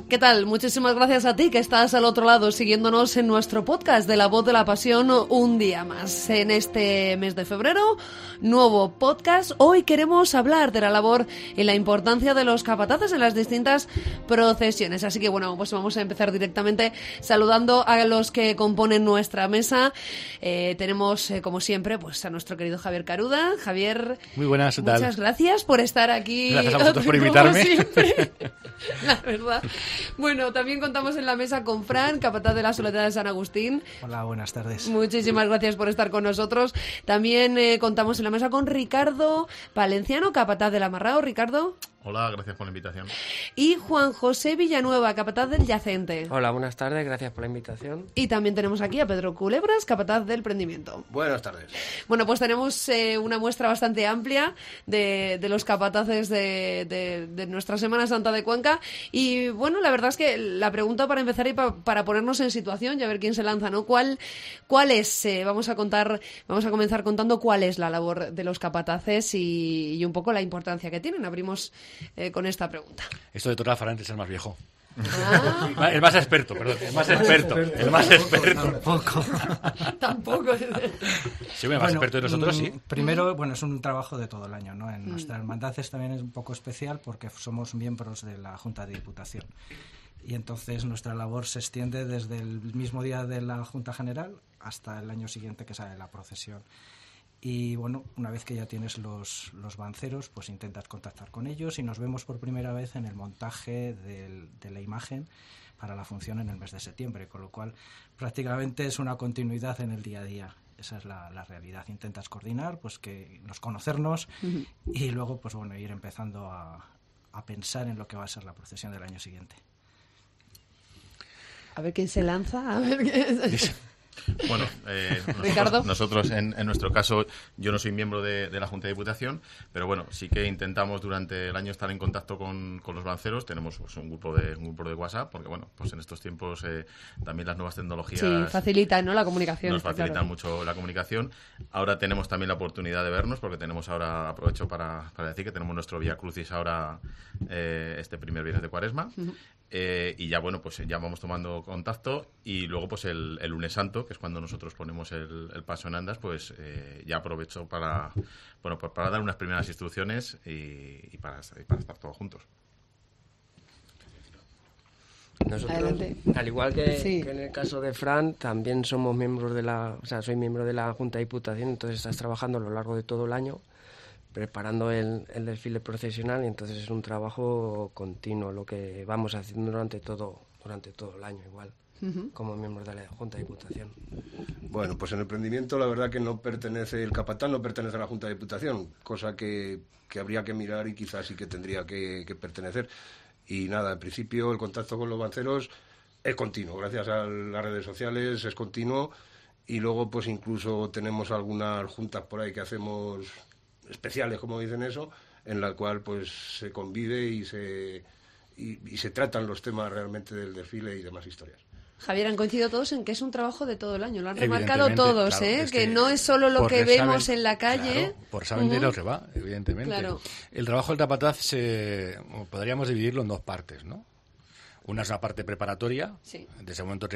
¿Qué tal? Muchísimas gracias a ti que estás al otro lado siguiéndonos en nuestro podcast de La Voz de la Pasión un día más. En este mes de febrero, nuevo podcast. Hoy queremos hablar de la labor y la importancia de los capataces en las distintas procesiones. Así que bueno, pues vamos a empezar directamente saludando a los que componen nuestra mesa. Tenemos, como siempre, pues a nuestro querido Javier Caruda. Javier, muy buenas, muchas gracias por estar aquí. Gracias a vosotros por invitarme. La verdad. Bueno, también contamos en la mesa con Fran, capataz de la Soledad de San Agustín. Hola, buenas tardes. Muchísimas gracias por estar con nosotros. También contamos en la mesa con Ricardo Valenciano, capataz del Amarrao. Ricardo. Hola, gracias por la invitación. Y Juan José Villanueva, capataz del Yacente. Hola, buenas tardes, gracias por la invitación. Y también tenemos aquí a Pedro Culebras, capataz del Prendimiento. Buenas tardes. Bueno, pues tenemos una muestra bastante amplia de los capataces de nuestra Semana Santa de Cuenca. Y bueno, la verdad es que la pregunta para empezar y para ponernos en situación y a ver quién se lanza, ¿no? ¿Cuál es? Vamos a comenzar contando cuál es la labor de los capataces y un poco la importancia que tienen. Abrimos con esta pregunta. Esto de Torra Farante es el más viejo. Ah. El más experto, perdón. El más experto. Tampoco. Sí, el más experto de nosotros, sí. Primero, bueno, es un trabajo de todo el año, ¿no? En nuestra hermandades también es un poco especial porque somos miembros de la Junta de Diputación. Y entonces nuestra labor se extiende desde el mismo día de la Junta General hasta el año siguiente que sale la procesión. Y bueno, una vez que ya tienes los banceros, pues intentas contactar con ellos y nos vemos por primera vez en el montaje de la imagen para la función en el mes de septiembre, con lo cual prácticamente es una continuidad en el día a día. Esa es la realidad. Intentas coordinar, pues que conocernos y luego pues bueno, ir empezando a pensar en lo que va a ser la procesión del año siguiente. A ver quién se lanza, a ver qué... Bueno, nosotros en nuestro caso, yo no soy miembro de la Junta de Diputación, pero bueno, sí que intentamos durante el año estar en contacto con los banceros. Tenemos pues, un grupo de WhatsApp, porque bueno, pues en estos tiempos también las nuevas tecnologías facilitan, ¿no? La comunicación. Nos facilitan mucho la comunicación. Ahora tenemos también la oportunidad de vernos, porque tenemos ahora, aprovecho para decir que tenemos nuestro Vía Crucis ahora este primer viernes de Cuaresma. Y ya bueno, pues ya vamos tomando contacto y luego pues el lunes santo, que es cuando nosotros ponemos el paso en andas, pues ya aprovecho para dar unas primeras instrucciones y para estar todos juntos. Nosotros, al igual que en el caso de Fran, también somos miembros soy miembro de la Junta de Diputación, entonces estás trabajando a lo largo de todo el año preparando el desfile procesional y entonces es un trabajo continuo lo que vamos haciendo durante todo el año igual, como miembros de la Junta de Diputación. Bueno, pues en el Prendimiento la verdad que el capatán no pertenece a la Junta de Diputación, cosa que habría que mirar y quizás sí que tendría que pertenecer. Y nada, en principio el contacto con los banceros es continuo, gracias a las redes sociales es continuo y luego pues incluso tenemos algunas juntas por ahí que hacemos especiales, como dicen eso, en la cual pues se convive y se tratan los temas realmente del desfile y demás historias. Javier, han coincidido todos en que es un trabajo de todo el año, lo han remarcado todos, claro, que no es solo lo que vemos en la calle. Claro, por saben de lo que va, evidentemente. Claro. El trabajo del capataz podríamos dividirlo en dos partes, ¿no? Una es una parte preparatoria, de ese momento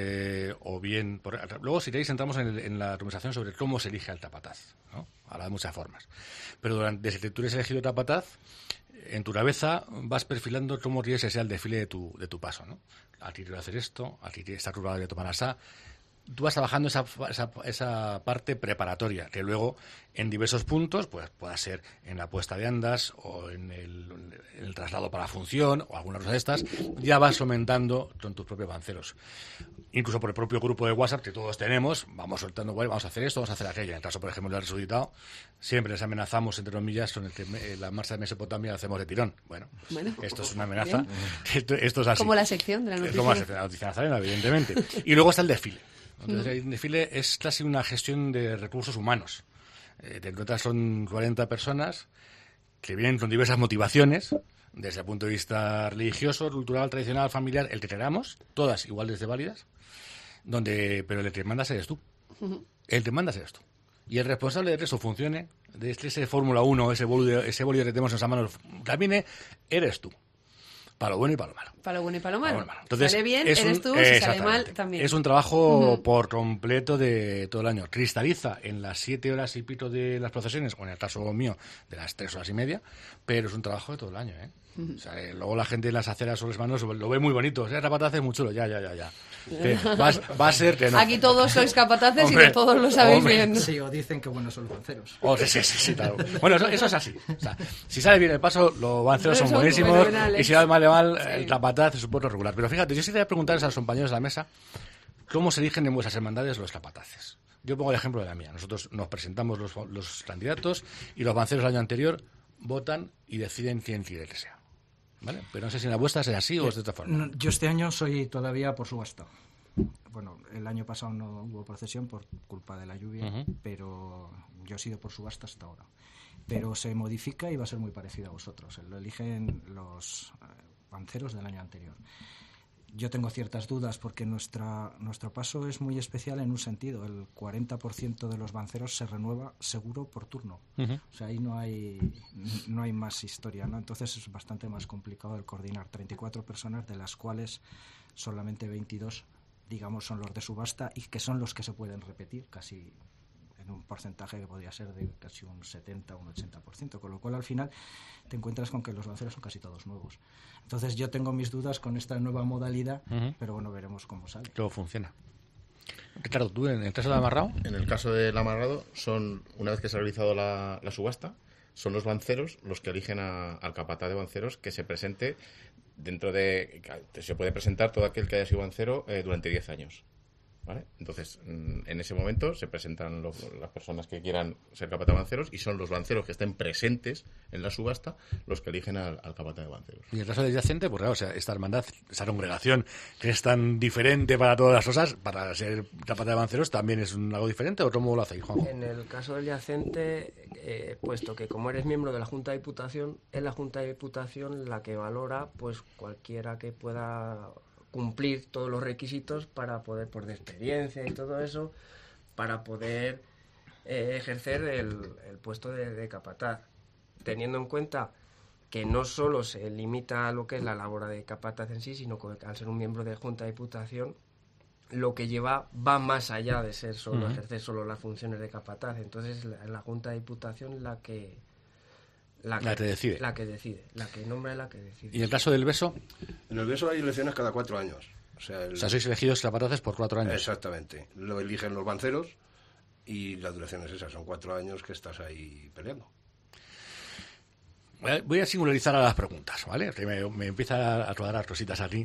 luego si queréis entramos en la conversación sobre cómo se elige al capataz, ¿no? Habla de muchas formas. Pero desde que tú eres elegido capataz, en tu cabeza vas perfilando cómo quieres que sea el desfile de tu paso, ¿no? Aquí quiero hacer esto, aquí esta curva de tomar asá. Tú vas trabajando esa parte preparatoria, que luego en diversos puntos, pues pueda ser en la puesta de andas o en el traslado para la función o alguna cosa de estas, ya vas aumentando con tus propios banceros. Incluso por el propio grupo de WhatsApp que todos tenemos, vamos soltando, bueno, vamos a hacer esto, vamos a hacer aquello. En el caso, por ejemplo, del resucitado, siempre les amenazamos, entre comillas, con el que la marcha de Mesopotamia la hacemos de tirón. Bueno, esto es una amenaza. Esto es así. Como la sección de la noticia. Como la sección de la noticia nazarena, evidentemente. Y luego está el desfile. Entonces, el desfile es casi una gestión de recursos humanos. Te encuentras son 40 personas que vienen con diversas motivaciones, desde el punto de vista religioso, cultural, tradicional, familiar, el que queramos, todas iguales de válidas, pero el que mandas eres tú. El que mandas eres tú. Y el responsable de que eso funcione, de ese Fórmula 1, ese bolio que tenemos en nuestras manos, camine, eres tú. Para lo bueno y para lo malo. Para lo bueno y para lo malo. Entonces, sale bien, eres tú, si sale mal, también. Es un trabajo por completo de todo el año. Cristaliza en las 7 horas y pico de las procesiones, o en el caso mío, de las 3 horas y media, pero es un trabajo de todo el año, ¿eh? O sea, luego la gente en las aceras o las manos lo ve muy bonito. El capataz es muy chulo, ya. Va a ser que no. Aquí todos sois capataces y de todos lo sabéis bien. Sí, o dicen que buenos son los banceros. Sí, claro. Bueno, eso es así. O sea, si sale bien el paso, los banceros son buenísimos, y si sale mal, el capataz es un poco regular. Pero fíjate, yo sí quería preguntarles a los compañeros de la mesa cómo se eligen en vuestras hermandades los capataces. Yo pongo el ejemplo de la mía. Nosotros nos presentamos los candidatos y los banceros del año anterior votan y deciden quién quiere que sea. ¿Vale? Pero no sé si en la vuestra es así o es de otra forma. Yo este año soy todavía por subasta. Bueno, el año pasado no hubo procesión por culpa de la lluvia, pero yo he sido por subasta hasta ahora. Pero se modifica y va a ser muy parecido a vosotros. Lo eligen los banceros del año anterior. Yo tengo ciertas dudas porque nuestro paso es muy especial en un sentido. El 40% de los banceros se renueva seguro por turno. O sea, ahí no hay más historia, ¿no? Entonces es bastante más complicado el coordinar 34 personas, de las cuales solamente 22, digamos, son los de subasta y que son los que se pueden repetir casi en un porcentaje que podría ser de casi un 70 o un 80%, con lo cual al final te encuentras con que los banceros son casi todos nuevos. Entonces yo tengo mis dudas con esta nueva modalidad, pero bueno, veremos cómo sale. Todo funciona. Ricardo, ¿tú en el caso del amarrado? En el caso del amarrado, una vez que se ha realizado la subasta, son los banceros los que eligen al capataz de banceros que se presente se puede presentar todo aquel que haya sido bancero durante 10 años. ¿Vale? Entonces, en ese momento se presentan las personas que quieran ser capataz de banceros y son los banceros que estén presentes en la subasta los que eligen al capataz de banceros. Y en el caso del yacente, pues claro, o sea, esta hermandad, esa congregación que es tan diferente para todas las cosas, para ser capataz de banceros también es algo diferente, ¿o cómo lo hacéis, Juanjo? En el caso del yacente, puesto que como eres miembro de la Junta de Diputación, es la Junta de Diputación la que valora pues cualquiera que pueda cumplir todos los requisitos para poder, por de experiencia y todo eso, para poder ejercer el puesto de capataz, teniendo en cuenta que no solo se limita a lo que es la labor de capataz en sí, sino que al ser un miembro de Junta de Diputación, lo que lleva va más allá de ser solo ejercer solo las funciones de capataz. Entonces la Junta de Diputación la que decide. La que nombra es la que decide. ¿Y en el caso del beso? En el beso hay elecciones cada 4 años. O sea, sois elegidos capataces por 4 años. Exactamente. Lo eligen los banceros y la duración es esa. Son 4 años que estás ahí peleando. Voy a singularizar a las preguntas, ¿vale? Que me empieza a cuadrar cositas aquí.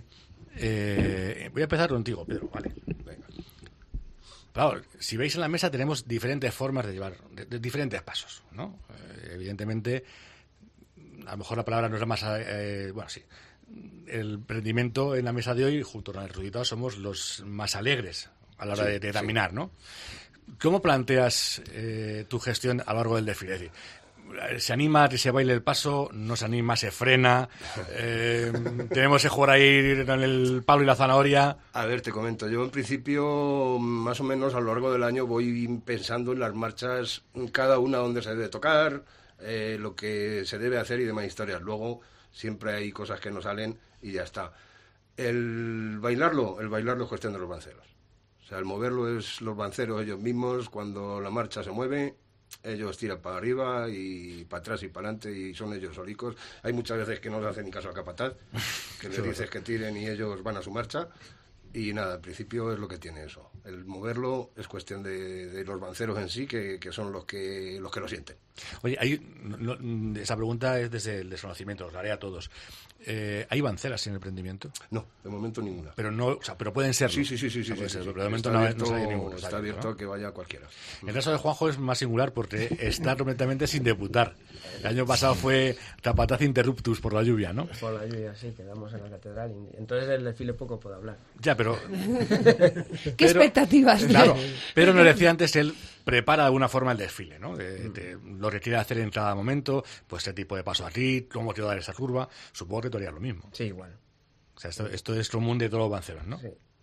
Voy a empezar contigo, Pedro, ¿vale? Venga. Claro, si veis en la mesa tenemos diferentes formas de llevar, de diferentes pasos, ¿no? Evidentemente, a lo mejor la palabra no es la más... bueno, sí. El emprendimiento en la mesa de hoy, junto con el erudito, somos los más alegres a la hora de caminar, ¿no? ¿Cómo planteas tu gestión a lo largo del desfile? Es decir, ¿se anima a que se baile el paso? ¿No se anima? ¿Se frena? ¿Tenemos que jugar ahí con el palo y la zanahoria? A ver, te comento. Yo, en principio, más o menos a lo largo del año voy pensando en las marchas, cada una donde se debe tocar, lo que se debe hacer y demás historias. Luego, siempre hay cosas que no salen y ya está. El bailarlo es cuestión de los banceros. O sea, el moverlo es los banceros ellos mismos. Cuando la marcha se mueve, ellos tiran para arriba y para atrás y para adelante y son ellos solicos. Hay muchas veces que no le hacen ni caso al capataz, que les dices que tiren y ellos van a su marcha. Y nada, al principio es lo que tiene eso. El moverlo es cuestión de los banceros en sí, que son los que lo sienten. Oye, esa pregunta es desde el desconocimiento, os la haré a todos. ¿Hay banceras en el emprendimiento? No, de momento ninguna. Pero no, o sea, pero pueden serlo. Sí. Pero de momento no sale ninguno. Está abierto a que vaya cualquiera. En el caso de Juanjo es más singular porque está completamente sin debutar. El año pasado fue capataz interruptus por la lluvia, ¿no? Por la lluvia, sí, quedamos en la catedral. Entonces del desfile poco puedo hablar. Ya, pero... ¿Qué expectativas? Claro, pero nos decía antes, él prepara de alguna forma el desfile, ¿no? De lo que quiere hacer en cada momento, pues qué tipo de paso aquí, cómo quiero dar esa curva. Supongo que tú harías lo mismo. Sí, igual. O sea, esto es común de todos los banceros, ¿no? Sí.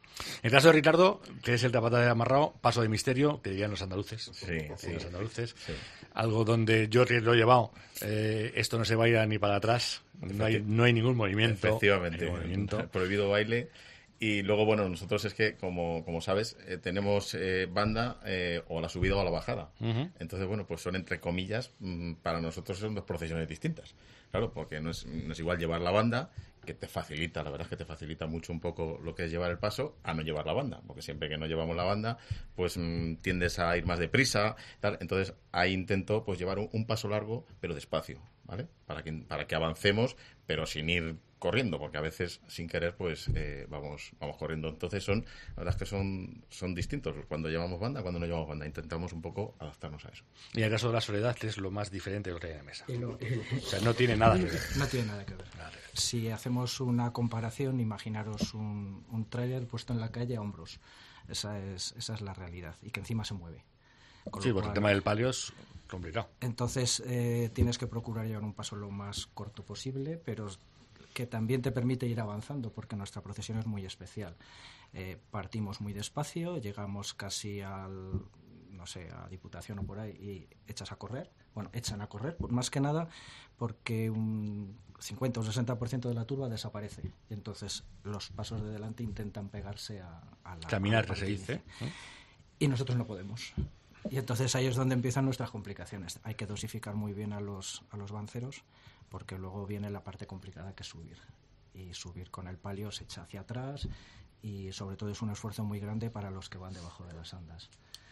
En el caso de Ricardo, que es el tapataz amarrado, paso de misterio, que dirían los andaluces. Sí. Los andaluces. Sí. Algo donde yo lo he llevado. Esto no se baila ni para atrás. No hay ningún movimiento. Efectivamente. Prohibido baile. Y luego, bueno, nosotros es que, como sabes, tenemos banda o a la subida o a la bajada. Uh-huh. Entonces, bueno, pues son, entre comillas, para nosotros son dos procesiones distintas. Claro, porque no es igual llevar la banda, que te facilita, la verdad es que te facilita mucho un poco lo que es llevar el paso, a no llevar la banda. Porque siempre que no llevamos la banda, pues tiendes a ir más deprisa, tal. Entonces, ahí intento pues llevar un paso largo, pero despacio, ¿vale? Para que avancemos, pero sin ir corriendo, porque a veces sin querer pues vamos corriendo. Entonces la verdad es que son distintos cuando llevamos banda, cuando no llevamos banda. Intentamos un poco adaptarnos a eso. Y en el caso de la soledad, ¿qué es lo más diferente de lo que hay en la mesa? O sea, no tiene nada que ver. No tiene nada que ver. Si hacemos una comparación, imaginaros un tráiler puesto en la calle a hombros. Esa es la realidad, y que encima se mueve. Sí, porque el tema del palio es complicado. Entonces tienes que procurar llevar un paso lo más corto posible, pero que también te permite ir avanzando, porque nuestra procesión es muy especial. Partimos muy despacio, llegamos casi a Diputación o por ahí, y echan a correr, más que nada porque un 50 o 60% de la turba desaparece, y entonces los pasos de delante intentan pegarse a la... Caminar, que se dice. Y nosotros no podemos. Y entonces ahí es donde empiezan nuestras complicaciones. Hay que dosificar muy bien a los banceros, porque luego viene la parte complicada, que es subir. Y subir con el palio se echa hacia atrás, y sobre todo es un esfuerzo muy grande para los que van debajo de las andas.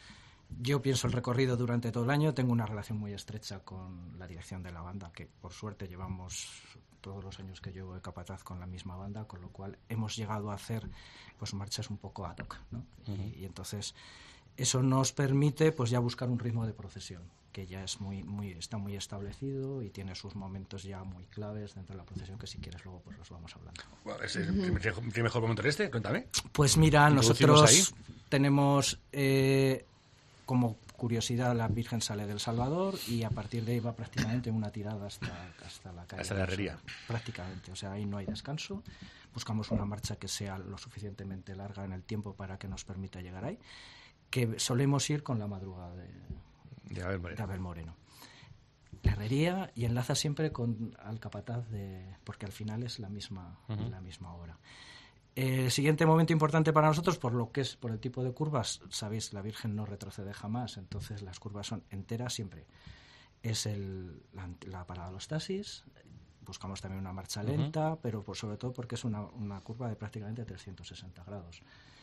Yo pienso el recorrido durante todo el año. Tengo una relación muy estrecha con la dirección de la banda, que por suerte llevamos todos los años que llevo de capataz con la misma banda, con lo cual hemos llegado a hacer pues marchas un poco ad hoc, ¿no? Uh-huh. Y entonces eso nos permite pues ya buscar un ritmo de procesión que ya es está muy establecido y tiene sus momentos ya muy claves dentro de la procesión, que si quieres luego pues los vamos hablando. Bueno, ¿es el mejor momento de este? Cuéntame. Pues mira, nosotros tenemos como curiosidad, la Virgen sale del Salvador y a partir de ahí va prácticamente una tirada hasta la calle. Hasta la herrería. Prácticamente, o sea, ahí no hay descanso. Buscamos una marcha que sea lo suficientemente larga en el tiempo para que nos permita llegar ahí, que solemos ir con la madrugada de Abel Moreno. La herrería, y enlaza siempre con al capataz, porque al final es la misma hora. El siguiente momento importante para nosotros, por el tipo de curvas, sabéis, la Virgen no retrocede jamás, entonces las curvas son enteras siempre. Es la parada de los taxis. Buscamos también una marcha lenta, pero sobre todo porque es una curva de prácticamente 360 grados.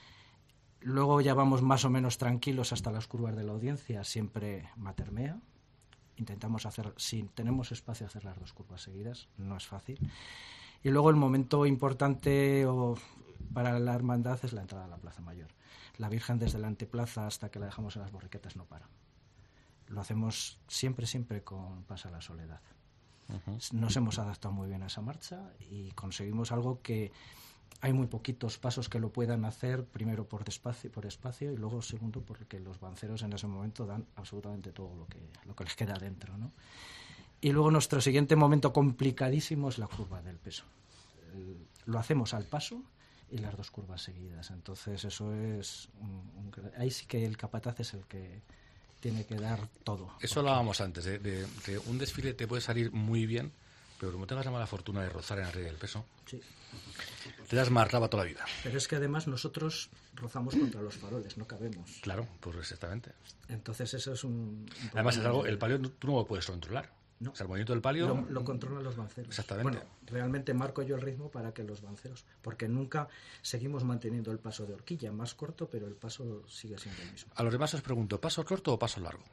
Luego ya vamos más o menos tranquilos hasta las curvas de la audiencia, siempre matermea. Intentamos si tenemos espacio, hacer las dos curvas seguidas, no es fácil. Y luego el momento importante para la hermandad es la entrada a la Plaza Mayor. La Virgen desde la anteplaza hasta que la dejamos en las borriquetas no para. Lo hacemos siempre con Pasa la Soledad. Uh-huh. Nos hemos adaptado muy bien a esa marcha y conseguimos algo que hay muy poquitos pasos que lo puedan hacer, primero por espacio y luego segundo porque los banceros en ese momento dan absolutamente todo lo que les queda dentro, ¿no? Y luego nuestro siguiente momento complicadísimo es la curva del peso. Lo hacemos al paso y las dos curvas seguidas. Entonces eso es ahí sí que el capataz es el que tiene que dar todo. Eso hablábamos antes, de un desfile te puede salir muy bien, pero como tengas la mala fortuna de rozar en la regla del peso, sí, te das más raba toda la vida. Pero es que además nosotros rozamos contra los faroles, no cabemos. Claro, pues exactamente. Entonces eso es además es algo, el palio tú no lo puedes controlar. No. O sea, el movimiento del palio lo controlan los banceros. Exactamente. Bueno, realmente marco yo el ritmo para que los banceros, porque nunca seguimos manteniendo el paso de horquilla, más corto, pero el paso sigue siendo el mismo. A los demás os pregunto, ¿paso corto o paso largo?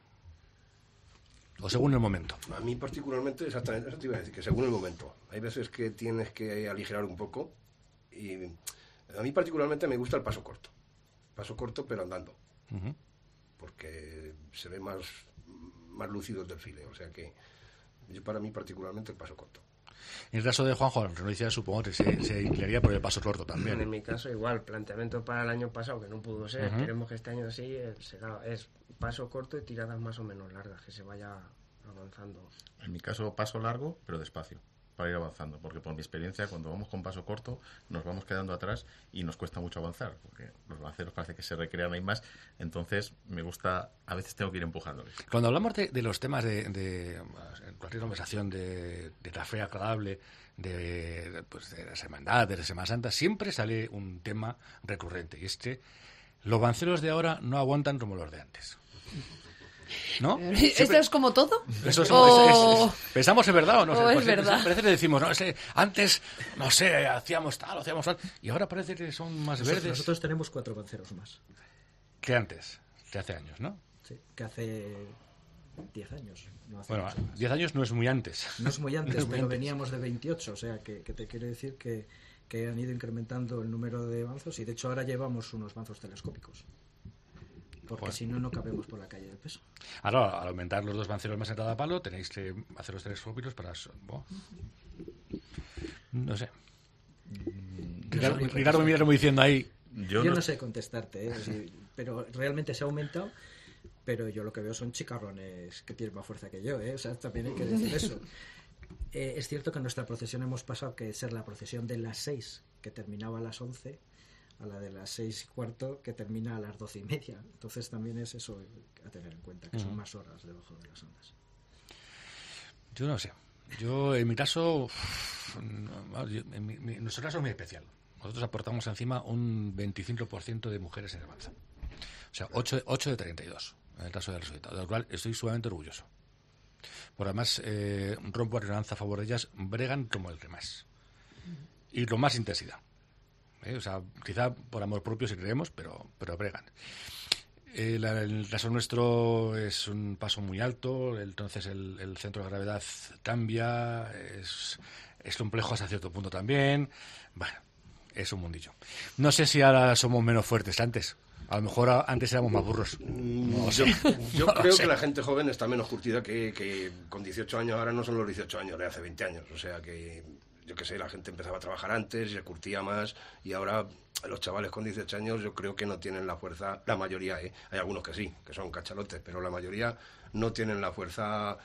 O según el momento. A mí particularmente, exactamente, eso te iba a decir, que según el momento. Hay veces que tienes que aligerar un poco y a mí particularmente me gusta el paso corto. Paso corto pero andando. Uh-huh. Porque se ve más lúcido el desfile, o sea que para mí particularmente el paso corto. En el caso de Juanjo, Renodicia, supongo que se inclinaría por el paso corto también. En mi caso igual, planteamiento para el año pasado que no pudo ser, queremos que este año sí es paso corto y tiradas más o menos largas, que se vaya avanzando. En mi caso paso largo pero despacio. para ir avanzando, porque por mi experiencia, cuando vamos con paso corto, nos vamos quedando atrás y nos cuesta mucho avanzar, porque los lanceros parece que se recrean ahí más, entonces me gusta, a veces tengo que ir empujándoles. Cuando hablamos de los temas de cualquier conversación de la fe agradable, de la hermandad, de la Semana Santa, siempre sale un tema recurrente, y es que los banceros de ahora no aguantan como los de antes. ¿No? ¿Esto es como todo? ¿Pensamos en verdad o no? Es verdad. Parece que decimos, antes, hacíamos tal, y ahora parece que son más verdes. Nosotros tenemos 4 banceros más. Que antes, que hace años, ¿no? Sí, que hace 10 años. No hace bueno, 10 años no es muy antes. No es muy antes, pero veníamos de 28, o sea, que te quiere decir que han ido incrementando el número de banzos, y de hecho ahora llevamos unos banzos telescópicos. Porque si no, no cabemos por la calle del peso. Ahora, al aumentar los 2 banceros más en cada palo, tenéis que hacer los telescópicos para... No sé. Ricardo me mira como diciendo ahí... Yo no sé contestarte, pero realmente se ha aumentado, pero yo lo que veo son chicarrones que tienen más fuerza que yo, o sea, también hay que decir eso. Es cierto que en nuestra procesión hemos pasado que ser la procesión de las 6, que terminaba a las 11... a la de las 6:15 que termina a las 12:30. Entonces también es eso a tener en cuenta, que son más horas debajo de las ondas. Yo no sé. Yo, en mi caso, nuestro caso es muy especial. Nosotros aportamos encima un 25% de mujeres en el Banza. O sea, 8 de 32 en el caso del resultado, de lo cual estoy sumamente orgulloso. Por además, rompo la lanza a favor de ellas, bregan como el que más. Y con más intensidad. O sea, quizá por amor propio si creemos, pero bregan. El caso nuestro es un paso muy alto, entonces el centro de gravedad cambia, es complejo hasta cierto punto también. Bueno, es un mundillo. No sé si ahora somos menos fuertes que antes. A lo mejor antes éramos más burros. No sé. Yo creo que la gente joven está menos curtida que con 18 años. Ahora no son los 18 años de hace 20 años. O sea que... yo qué sé, la gente empezaba a trabajar antes y se curtía más, y ahora los chavales con 18 años yo creo que no tienen la fuerza, la mayoría, hay algunos que sí, que son cachalotes, pero la mayoría no tienen la fuerza,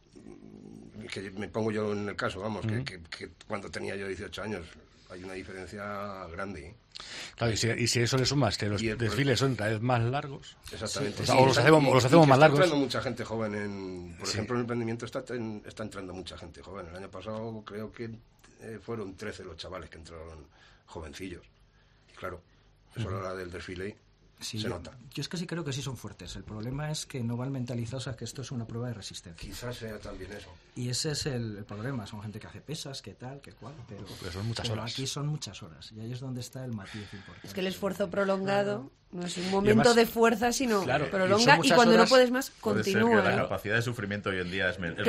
que me pongo yo en el caso, vamos, que cuando tenía yo 18 años, hay una diferencia grande. Claro, y si eso le sumas que los desfiles son cada vez más largos. Exactamente. Sí, o los hacemos más largos. Está entrando mucha gente joven por ejemplo, en el emprendimiento está entrando mucha gente joven. El año pasado creo que fueron 13 los chavales que entraron jovencillos. Y claro, eso a la hora del desfile se nota. Yo es que sí creo que sí son fuertes. El problema es que no van mentalizados a que esto es una prueba de resistencia. Quizás sea también eso. Y ese es el problema. Son gente que hace pesas, que tal, que cual. Pero son muchas horas. Aquí son muchas horas. Y ahí es donde está el matiz importante. Es que el esfuerzo prolongado no es un momento de fuerza, sino prolonga, y cuando horas, no puedes más, continúa. La capacidad de sufrimiento hoy en día es menor,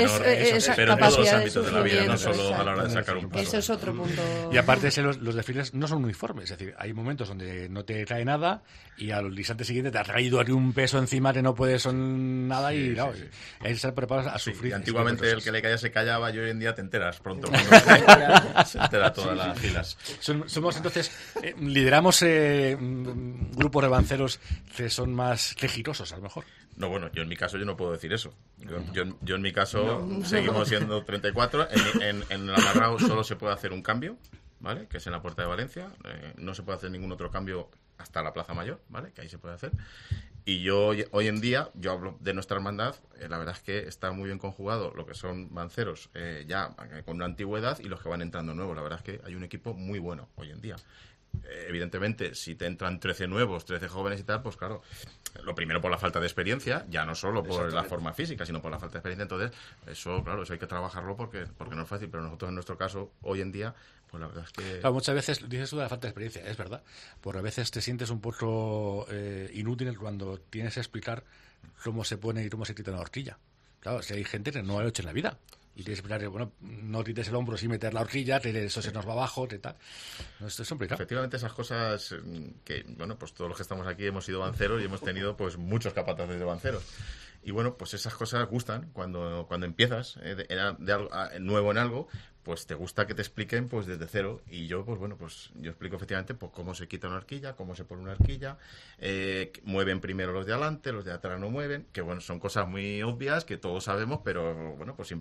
pero en todos los ámbitos de la vida, no solo a la hora de sacar un paso. Eso es otro punto. Y aparte los desfiles no son uniformes, es decir, hay momentos donde no te trae nada y al instante siguiente te ha traído aquí un peso encima que no puedes son nada hay que estar preparados a sufrir. Y antiguamente el que le caía se callaba, y hoy en día te enteras pronto se entera todas las filas. Somos entonces, lideramos grupos de banceros que son más quejirosos, a lo mejor. No, bueno, yo en mi caso yo no puedo decir eso. Yo en mi caso seguimos siendo 34. En el amarrado solo se puede hacer un cambio, ¿vale? Que es en la Puerta de Valencia. No se puede hacer ningún otro cambio hasta la Plaza Mayor, ¿vale? Que ahí se puede hacer. Y yo hoy en día, yo hablo de nuestra hermandad, la verdad es que está muy bien conjugado lo que son banceros ya con una antigüedad y los que van entrando nuevos. La verdad es que hay un equipo muy bueno hoy en día. Evidentemente, si te entran 13 nuevos, 13 jóvenes y tal, pues claro, lo primero por la falta de experiencia, ya no solo por la forma física, sino por la falta de experiencia. Entonces, eso hay que trabajarlo porque no es fácil, pero nosotros en nuestro caso, hoy en día, pues la verdad es que... Claro, muchas veces dices tú de la falta de experiencia, es verdad, porque a veces te sientes un poco inútil cuando tienes que explicar cómo se pone y cómo se quita una horquilla. Claro, si hay gente que no lo ha hecho en la vida. Y tienes que explicar, bueno, no quites el hombro sin meter la horquilla, eso se nos va abajo, tal. No, esto es complicado. Efectivamente, esas cosas que, bueno, pues todos los que estamos aquí hemos sido banceros y hemos tenido pues muchos capataces de banceros. Y bueno, pues esas cosas gustan cuando empiezas de algo, nuevo en algo, pues te gusta que te expliquen pues desde cero. Y yo, pues bueno, pues yo explico efectivamente pues cómo se quita una horquilla, cómo se pone una horquilla, mueven primero los de adelante, los de atrás no mueven, que bueno, son cosas muy obvias que todos sabemos, pero bueno, pues siempre a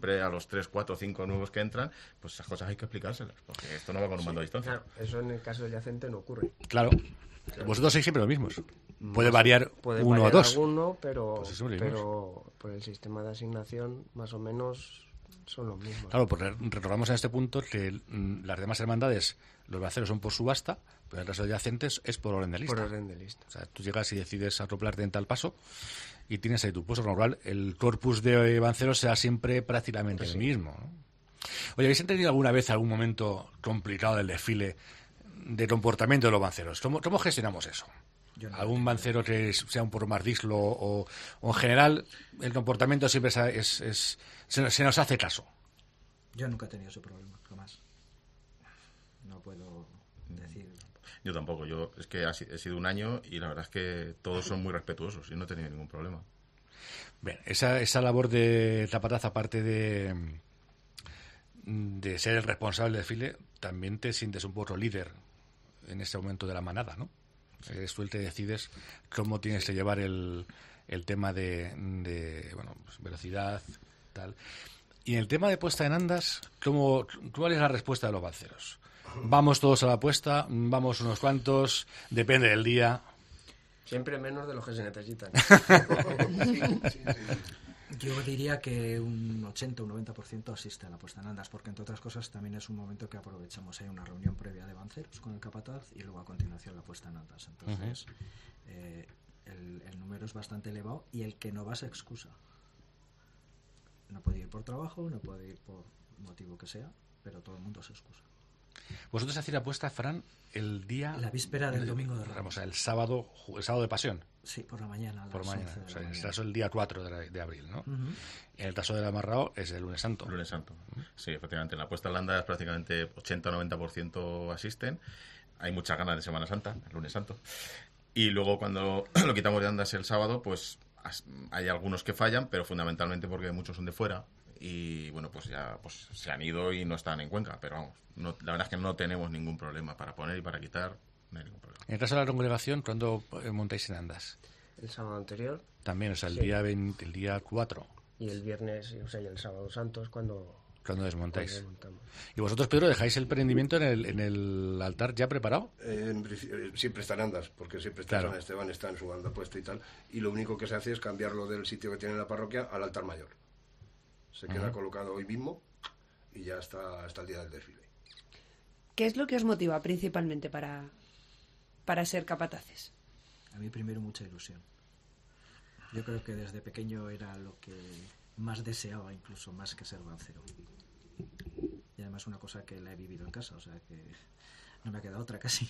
los 3, 4, 5 nuevos que entran, pues esas cosas hay que explicárselas, porque esto no va con un mando a distancia. Claro, eso en el caso del yacente no ocurre. Claro. Vosotros sois siempre los mismos. Puede variar uno o dos. Alguno, pero Pues por el sistema de asignación más o menos son los mismos. Claro, pues recordamos en este punto que las demás hermandades, los banceros son por subasta, pero el resto de yacentes es por orden de lista. Por orden de lista. O sea, tú llegas y decides acoplarte en tal paso y tienes ahí tu puesto. Con lo cual, el corpus de banceros será siempre prácticamente el mismo, ¿no? Oye, ¿habéis tenido alguna vez algún momento complicado del desfile de comportamiento de los banceros? ¿Cómo gestionamos eso? ¿Algún bancero que sea un poco más dislo o en general el comportamiento siempre se nos hace caso? Yo nunca he tenido ese problema, jamás. No puedo decir. Yo tampoco. Es que he sido un año y la verdad es que todos son muy respetuosos y no he tenido ningún problema. Bien, esa labor de capataz, aparte de ser el responsable del desfile, también te sientes un poco líder en ese momento de la manada, ¿no? Eres tú el que decides cómo tienes que llevar el tema de pues, velocidad, tal. Y en el tema de puesta en andas, ¿cuál es la respuesta de los banceros? ¿Vamos todos a la puesta? ¿Vamos unos cuantos? ¿Depende del día? Siempre menos de los que se necesitan. Sí. Yo diría que un 80 o un 90% asiste a la puesta en andas, porque entre otras cosas también es un momento que aprovechamos. Hay una reunión previa de banceros con el capataz y luego a continuación la puesta en andas. Entonces el número es bastante elevado y el que no va se excusa. No puede ir por trabajo, no puede ir por motivo que sea, pero todo el mundo se excusa. ¿Vosotros hacéis la puesta, Fran, el día... La víspera del Domingo de Ramos. O sea, el sábado de Pasión. Sí, por la mañana. Por mañana. O sea, en el caso el día 4 de abril, ¿no? Uh-huh. En el caso del Amarrao es el lunes santo. Lunes santo. Sí, efectivamente. En la puesta en andas prácticamente 80 o 90% asisten. Hay muchas ganas de Semana Santa, el lunes santo. Y luego cuando lo quitamos de andas el sábado, pues hay algunos que fallan, pero fundamentalmente porque muchos son de fuera. Y bueno, pues ya pues se han ido y no están en Cuenca, pero vamos, la verdad es que no tenemos ningún problema para poner y para quitar, no hay ningún problema. En el caso de la congregación, ¿cuándo montáis en andas? El sábado anterior. También, o sea, el día 4. Y el viernes, o sea, y el sábado santo es cuando desmontáis. ¿Y vosotros, Pedro, dejáis el prendimiento en el altar ya preparado? Siempre están andas, porque siempre está San Esteban, está en su banda puesta y tal, y lo único que se hace es cambiarlo del sitio que tiene en la parroquia al altar mayor. Se queda colocado hoy mismo y ya está hasta el día del desfile. ¿Qué es lo que os motiva principalmente para ser capataces? A mí primero mucha ilusión. Yo creo que desde pequeño era lo que más deseaba, incluso más que ser bancero. Y además una cosa que la he vivido en casa, o sea que no me ha quedado otra casi.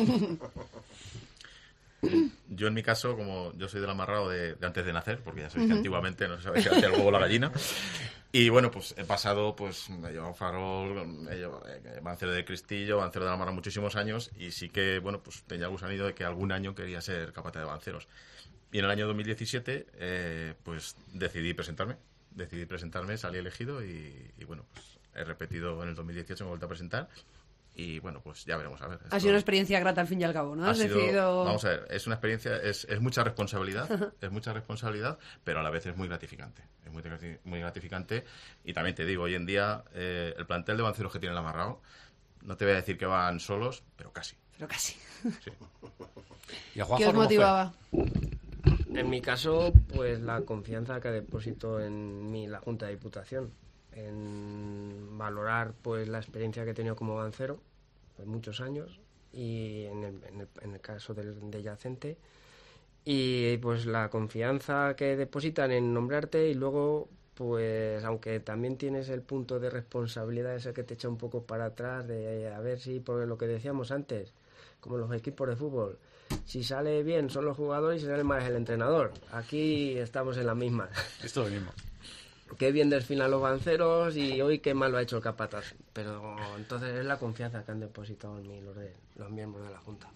Yo en mi caso, como yo soy del Amarrao de antes de nacer, porque ya sabéis que antiguamente no se sabía si hacía el huevo o la gallina, y bueno, pues he pasado, pues me he llevado farol, he llevado bancero de Cristillo, bancero del Amarrao muchísimos años, y sí que, bueno, pues tenía gusanillo de que algún año quería ser capataz de banceros. Y en el año 2017, pues decidí presentarme, salí elegido y bueno, pues he repetido en el 2018, me he vuelto a presentar. Y bueno, pues ya veremos, a ver. Ha sido una experiencia grata al fin y al cabo, ¿no? Has decidido... Vamos a ver, es una experiencia, es mucha responsabilidad, pero a la vez es muy gratificante. Es muy gratificante. Y también te digo, hoy en día, el plantel de banceros que tiene el Amarrao, no te voy a decir que van solos, pero casi. Sí. ¿Y a Juanjo, qué os motivaba? En mi caso, pues la confianza que deposito en mí la Junta de Diputación, en valorar pues la experiencia que he tenido como bancero de muchos años y en el caso de yacente, y pues la confianza que depositan en nombrarte, y luego pues aunque también tienes el punto de responsabilidad ese que te echa un poco para atrás, de a ver si, por lo que decíamos antes, como los equipos de fútbol, si sale bien son los jugadores y si sale mal es el entrenador. Aquí estamos en la misma. Esto es lo mismo. Qué bien desfilan los banceros y hoy qué mal lo ha hecho el capataz. Pero entonces es la confianza que han depositado en mí los miembros de la Junta.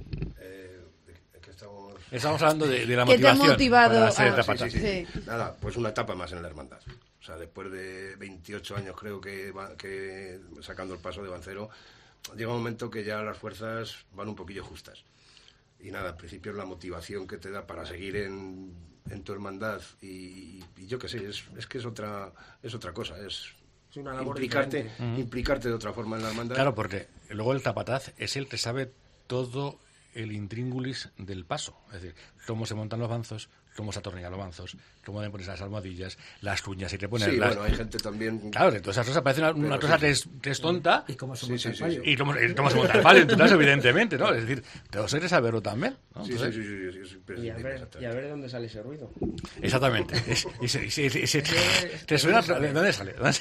Estamos hablando de la motivación. ¿Qué te ha motivado para ser capataz? Sí. Nada, pues una etapa más en la hermandad. O sea, después de 28 años creo que sacando el paso de bancero, llega un momento que ya las fuerzas van un poquillo justas. Y nada, al principio es la motivación que te da para seguir en tu hermandad y yo qué sé, es que es otra cosa, es implicarte de otra forma en la hermandad. Claro, porque luego el capataz es el que sabe todo el intríngulis del paso, es decir, cómo se montan los banzos, cómo se atornillan los banzos, cómo le pones las almohadillas, las cuñas y te pones bueno, hay gente también... Claro, de todas esas cosas parece una cosa que es tonta. Y cómo se monta el palio. Y cómo se monta el palio, en tu caso, evidentemente, ¿no? Es decir, tengo que saberlo también, ¿no? Sí. Y a ver dónde sale ese ruido. Exactamente. ¿Te suena? ¿De dónde sale? ¿De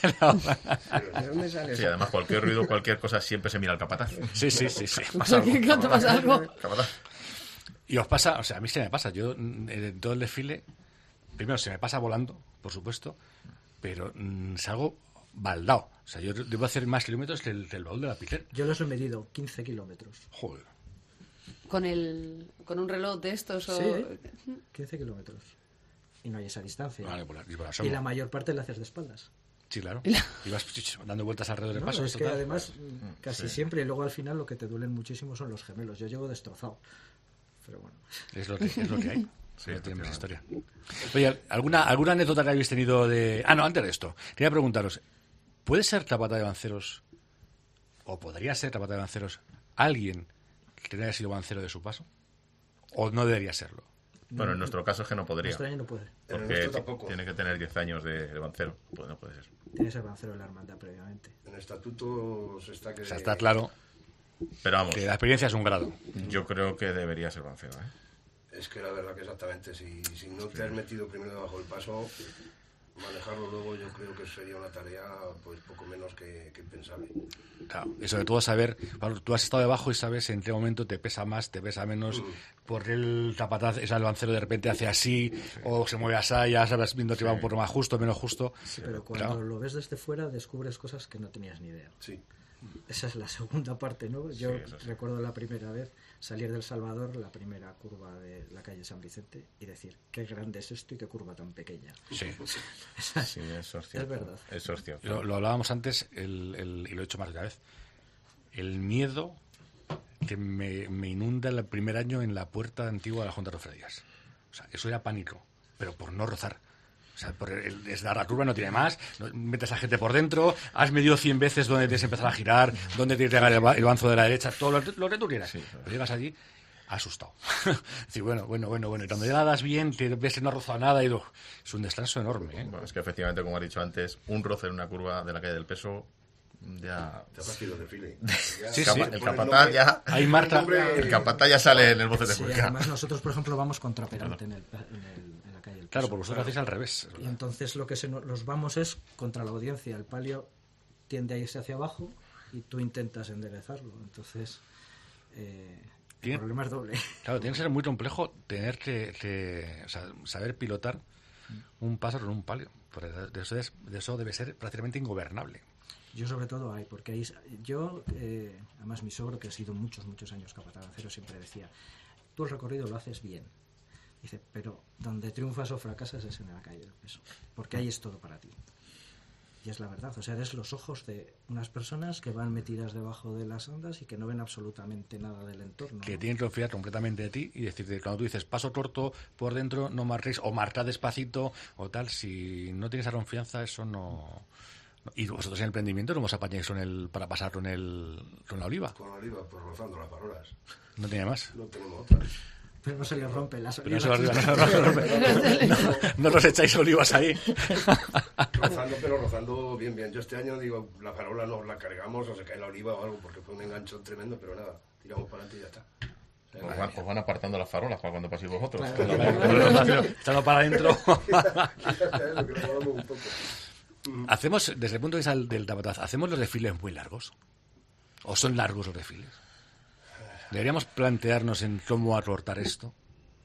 dónde sale? Sí, además cualquier ruido, cualquier cosa siempre se mira al capataz. Sí. ¿Pasa algo? Capataz. Y os pasa, o sea, a mí se me pasa. Yo, en todo el desfile, primero se me pasa volando, por supuesto, pero salgo baldao. O sea, yo debo hacer más kilómetros que el baúl de la Piquer. Yo los he medido 15 kilómetros. Joder. ¿Con un reloj de estos? O... Sí, 15 kilómetros. Y no hay esa distancia. Vale, y la mayor parte la haces de espaldas. Sí, claro. Y vas dando vueltas alrededor del paso. Es que además, casi siempre, y luego al final lo que te duelen muchísimo son los gemelos. Yo llego destrozado. Pero bueno. Es lo que hay. Sí, no tiene más historia. Oye, ¿alguna anécdota que habéis tenido de...? No, antes de esto. Quería preguntaros, ¿puede ser capataz de banceros, o podría ser capataz de banceros, alguien que haya sido bancero de su paso? ¿O no debería serlo? Bueno, en nuestro caso es que no podría. En nuestro año no puede. Porque tiene que tener 10 años de bancero. Pues no puede ser. Tiene que ser bancero de la hermandad previamente. En estatutos está que... O sea, está claro. Pero vamos, que la experiencia es un grado. Yo creo que debería ser bancero, Es que la verdad que exactamente, si no te has metido primero debajo del paso, manejarlo luego yo creo que sería una tarea pues poco menos que impensable. Claro, y sobre todo saber, tú has estado debajo y sabes en qué momento te pesa más, te pesa menos, porque el capataz, el bancero de repente hace así, o se mueve así, ya sabes viendo que va un poco más justo, menos justo. Sí, pero cuando lo ves desde fuera descubres cosas que no tenías ni idea. Sí. Esa es la segunda parte, ¿no? Yo recuerdo la primera vez salir del Salvador, la primera curva de la calle San Vicente, y decir, qué grande es esto y qué curva tan pequeña. Sí, eso es cierto. Es verdad. Eso es cierto. Lo hablábamos antes, y lo he hecho más de una vez. El miedo que me inunda el primer año en la puerta antigua de la Junta de Cofradías. O sea, eso era pánico, pero por no rozar. O sea, es la curva, no tiene más, metes a gente por dentro, has medido 100 veces dónde tienes que empezar a girar, dónde tienes que llegar el banzo de la derecha, todo lo que tú quieras. Sí, pero llegas allí asustado. Sí, bueno, y cuando llegas bien, te ves que no ha rozado nada, y es un descanso enorme. Bueno, es que efectivamente, como has dicho antes, un roce en una curva de la calle del Peso ya... Te ha partido de file. Sí, el capataz ya... Hay Marta. El capataz ya sale en el boce de Fulca. Además nosotros, por ejemplo, vamos contraperante en la calle del Peso. Claro, por vosotros hacéis al revés. Y entonces lo que los vamos es contra la audiencia. El palio tiende a irse hacia abajo y tú intentas enderezarlo. Entonces, el problema es doble. Claro, tiene que ser muy complejo tener que saber pilotar un paso con un palio. De eso debe ser prácticamente ingobernable. Yo sobre todo porque además mi suegro, que ha sido muchos años capataz de acero, siempre decía, tú el recorrido lo haces bien. Dice, pero donde triunfas o fracasas es en la calle del Peso, porque ahí es todo para ti. Y es la verdad, o sea, eres los ojos de unas personas que van metidas debajo de las andas y que no ven absolutamente nada del entorno. Que tienen que confiar completamente de ti y decirte, cuando tú dices paso corto por dentro, no marquéis, o marcad despacito, o tal, si no tienes esa confianza, eso no... ¿Y vosotros en el emprendimiento cómo os apañáis para pasar con la oliva? Con la oliva, pues rozando las farolas. ¿No tiene más? No tenemos otra. Pero no se les rompe las olivas. No no los echáis olivas ahí. Rozando bien. Yo este año digo, la farola nos la cargamos o se cae la oliva o algo, porque fue un engancho tremendo, pero nada, tiramos para adelante y ya está. Os van apartando las farolas para cuando paséis vosotros. Echando para adentro. Hacemos, desde el punto de vista del capataz, ¿hacemos los desfiles muy largos? ¿O son largos los desfiles? ¿Deberíamos plantearnos en cómo acortar esto?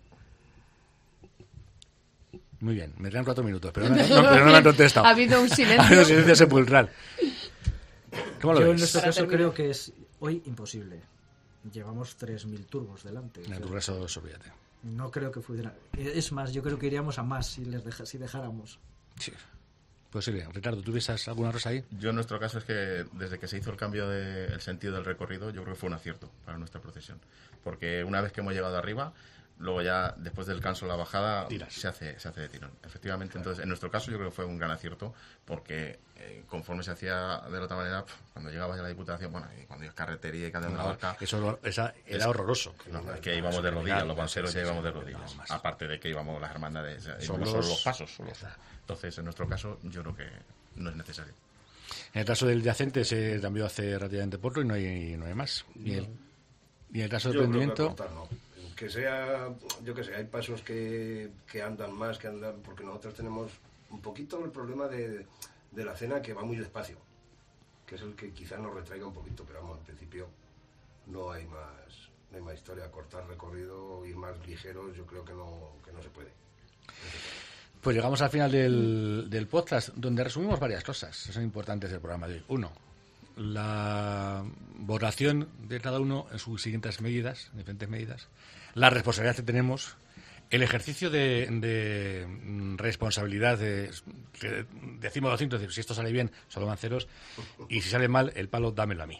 Muy bien, me quedan 4 minutos, pero no me han contestado. Ha habido un silencio. Ha habido un silencio sepulcral. ¿Cómo lo ves? Yo en nuestro caso creo que es hoy imposible. Llevamos 3.000 turbos delante. En tu caso, olvídate. No creo que fuera. Es más, yo creo que iríamos a más si dejáramos. Sí. Posible. Ricardo, ¿tú ves alguna cosa ahí? Yo en nuestro caso es que desde que se hizo el cambio del sentido del recorrido, yo creo que fue un acierto para nuestra procesión. Porque una vez que hemos llegado arriba, luego ya después del canso la bajada se hace de tirón. Efectivamente, claro. Entonces en nuestro caso yo creo que fue un gran acierto porque conforme se hacía de la otra manera, cuando llegabas a la Diputación, bueno, y cuando ibas carretería y cada una barca... Eso era horroroso. No, es que íbamos de rodillas, los banseros ya íbamos de rodillas. Aparte de que íbamos las hermandades, íbamos solo los pasos. Entonces en nuestro caso yo creo que no es necesario. En el caso del yacente se cambió hace relativamente poco y no hay más. Y en el caso del prendimiento... Que sea, yo que sé, hay pasos que andan más, porque nosotros tenemos un poquito el problema de la cena que va muy despacio, que es el que quizás nos retraiga un poquito, pero vamos, en principio no hay más historia, cortar recorrido, ir más ligeros, yo creo que no se puede. Pues llegamos al final del podcast, donde resumimos varias cosas que son importantes del programa de hoy. Uno, la votación de cada uno en sus siguientes medidas, diferentes medidas, la responsabilidad que tenemos, el ejercicio de responsabilidad, que decimos 200, decir, si esto sale bien, solo van ceros, y si sale mal, el palo dámelo a mí.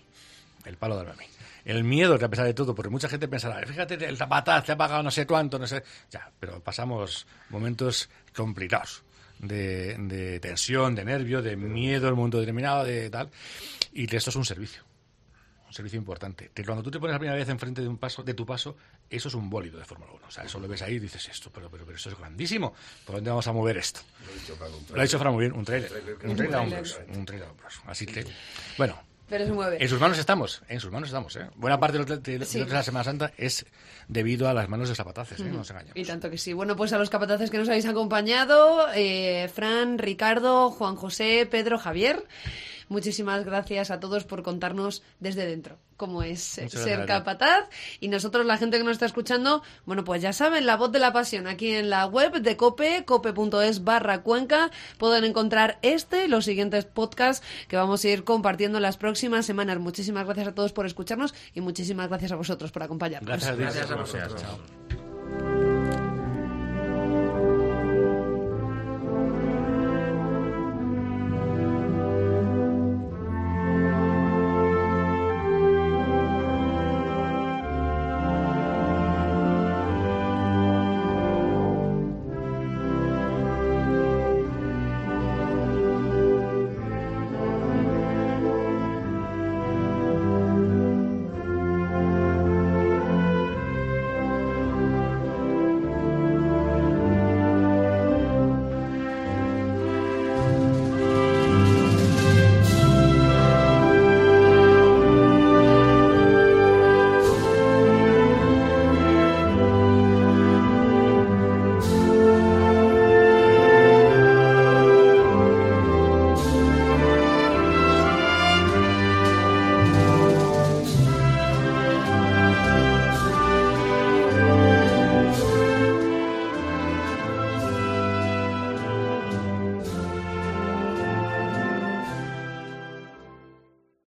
El miedo, que a pesar de todo, porque mucha gente pensará, fíjate, el Zapataz te ha pagado no sé cuánto, no sé, ya, pero pasamos momentos complicados de tensión, de nervio, de miedo en un momento determinado, de tal, y que esto es un servicio importante. Que cuando tú te pones la primera vez enfrente de tu paso, eso es un bólido de Fórmula 1. O sea, eso lo ves ahí y dices esto, pero eso es grandísimo. ¿Por dónde vamos a mover esto? Lo ha dicho Fran muy bien, un trailer a hombros. Así que, bueno. Pero se mueve. En sus manos estamos, Buena parte de la Semana Santa es debido a las manos de los capataces, no nos engañamos. Y tanto que sí. Bueno, pues a los capataces que nos habéis acompañado, Fran, Ricardo, Juan José, Pedro, Javier, muchísimas gracias a todos por contarnos desde dentro cómo es ser capataz. Y nosotros, la gente que nos está escuchando, bueno, pues ya saben, La Voz de la Pasión, aquí en la web de COPE, cope.es/Cuenca, pueden encontrar y los siguientes podcasts que vamos a ir compartiendo en las próximas semanas. Muchísimas gracias a todos por escucharnos y muchísimas gracias a vosotros por acompañarnos. Gracias a vosotros. Chao.